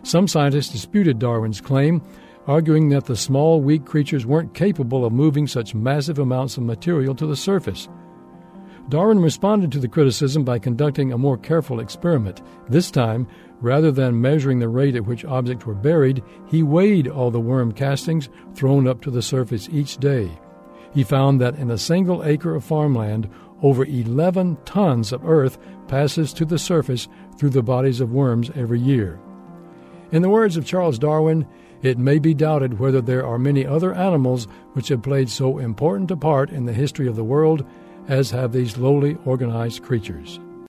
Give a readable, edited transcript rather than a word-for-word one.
Some scientists disputed Darwin's claim, arguing that the small, weak creatures weren't capable of moving such massive amounts of material to the surface. Darwin responded to the criticism by conducting a more careful experiment. This time, rather than measuring the rate at which objects were buried, he weighed all the worm castings thrown up to the surface each day. He found that in a single acre of farmland, over 11 tons of earth passes to the surface through the bodies of worms every year. In the words of Charles Darwin, it may be doubted whether there are many other animals which have played so important a part in the history of the world as have these lowly organized creatures.